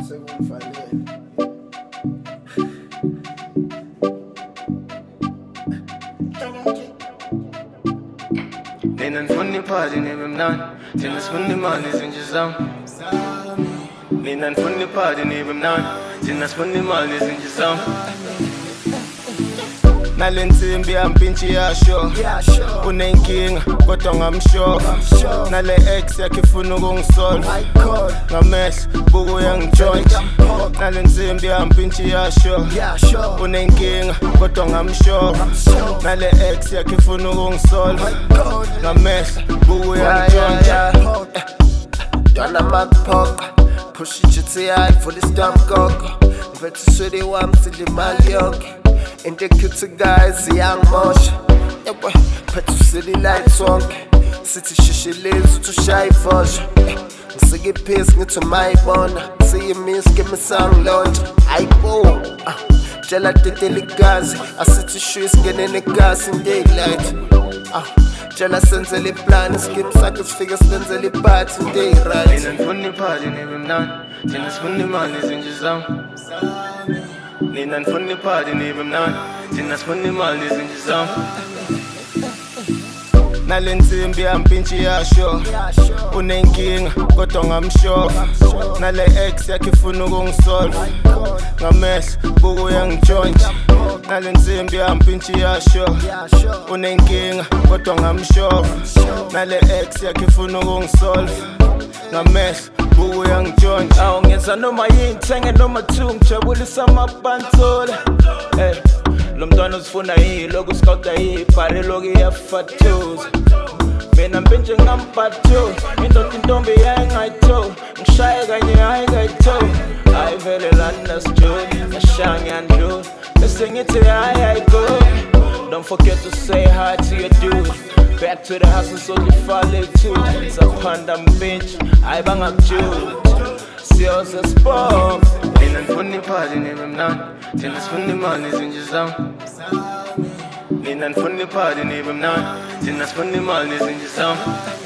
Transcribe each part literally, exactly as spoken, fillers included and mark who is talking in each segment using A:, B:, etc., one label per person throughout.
A: Nina nifuna iphathi nibe mnandi, thina sifuna imali izinje zami. Nina nifuna iphathi nibe mnandi, thina sifuna imali izinje zami. Nale nsimbi yampintshi yasho unenkinga kodwa ngamshofa. Nale ex yakhe ifuna ukungisolve ngamehlo buku uyangitshontsha. Nale nsimbi yampintshi yasho unenkinga kodwa ngamshofa. Nale ex yakhe ifuna ukungisolve ngamehlo buku uyangitshontsha.
B: Dona makuphoqa push G T I vula isitamkoko mfethu swede wami sidla imali yonke. Into cute guys ziyangimosha yebo phethu city lights wonke sithi shishilezi uthi ushaya ivosha. Ngisike iphisi ngithi mayibona siyimiss kemisangilontsha ayibo tshela tetele igazi asithi shuyi singene negasi ndaylight. Tshela senzele iplan skip sakhe sifike senzele iphathi ndayright.
A: Nina nifuna iphathi nibe mnandi, thina sifuna imali izinje zami. Nina nifuna iphathi nibe mnandi, thina sifuna imali izinje zami. Nale nsimbi yampintshi yasho unenkinga kodwa ngamshofa. Nale ex yakhe ifuna ukungisolve ngamehlo buku uyangitshontsha. Nale nsimbi yampintshi yasho unenkinga kodwa ngamshofa. Nale ex yakhe ifuna ukungisolve ngamehlo buku uyangitshontsha.
C: Awungenza noma yini thenge noma two ngijabulisa amabhansola. Hey, lo mntwana uzifuna yini lokhu sikawuda yibhare lokhu iyafatuza. Mina mpintshi ngambhatho indoda intombi yayingayitholi ngishaye kanye hayi kayitholi. Hayi vele lana nasijoli ngashaya ngiyandlula bese ngithi hayi ayiko. Don't forget to say hi to your dude. Back to the house and slowly fall into saphanda mpintshi hayi bangakujula siyoze sport.
A: Nina nifuna iphathi nibe mnandi, thina sifuna imali izinje zami. Nina nifuna iphathi nibe mnandi, thina sifuna imali izinje zami.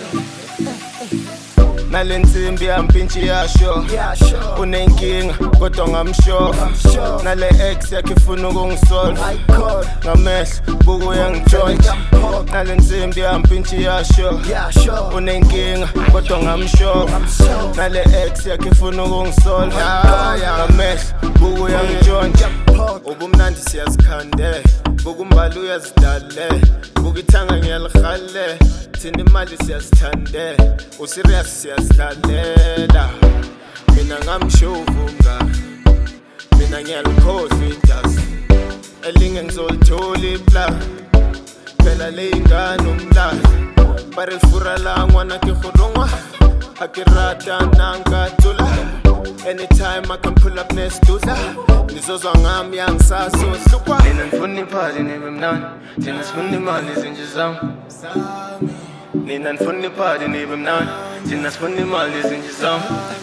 A: Nale nsimbi yampintshi yasho unenkinga kodwa ngamshofa. Nale ex yakhe ifuna ukungisolve ngamehlo buku uyangitshontsha. Nale nsimbi yampintshi yasho unenkinga kodwa ngamshofa. Nale ex yakhe ifuna ukungisolve ngamehlo buku uyangitshontsha. Ubumnandi siyazikhandela buku mbali uyazidale buku ithanga ngiyalikhale. Thina imali siyazithandela userious siyazidlalela. Mina ngamshovu mngani mina ngiyalikhohlwa idasi elinge ngizolithola iplan phela leyingane umlazi barifura la ngwana ke khorongwa akirata nankatula. Anytime I can pull up next to that ngizozwa ngami yangisazohlupha. Nina nifuna iphathi nibe mnandi, thina sifuna imali izinje zami. Nina nifuna iphathi nibe mnandi, thina sifuna imali izinje zami.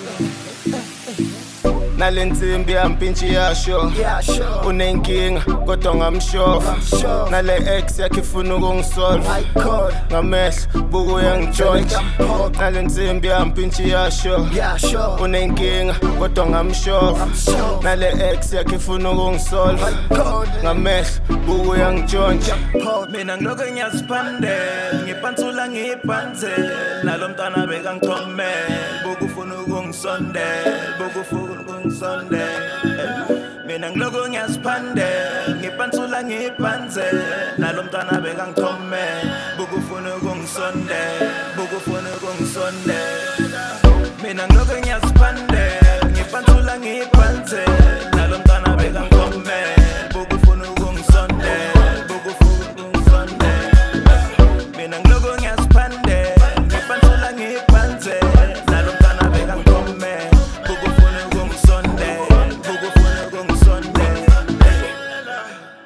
A: Nale nsimbi yampintshi yasho unenkinga kodwa ngamshofa. Nale ex yakhe ifuna ukungisolve ngamehlo buku uyangitshontsha. Nale nsimbi yampintshi yasho unenkinga kodwa ngamshofa. Nale ex yakhe ifuna ukungisolve ngamehlo buku uyangitshontsha.
C: Mina ngilokhu ngiyaziphandela ngiphantsula ngibhanzela. Nalo mntwana bekangithomela buku ufuna ukungisondela buku ufuna ukungisondela. Mina ngilokhu ngiyaziphandela ngiphantsula ngibhanzela. Nalo mntwana bekangithomela buku ufuna ukungisondela buku ufuna ukungisondela. Mina ngilokhu ngiyaziphandela ngiphantsula ngibhanzela.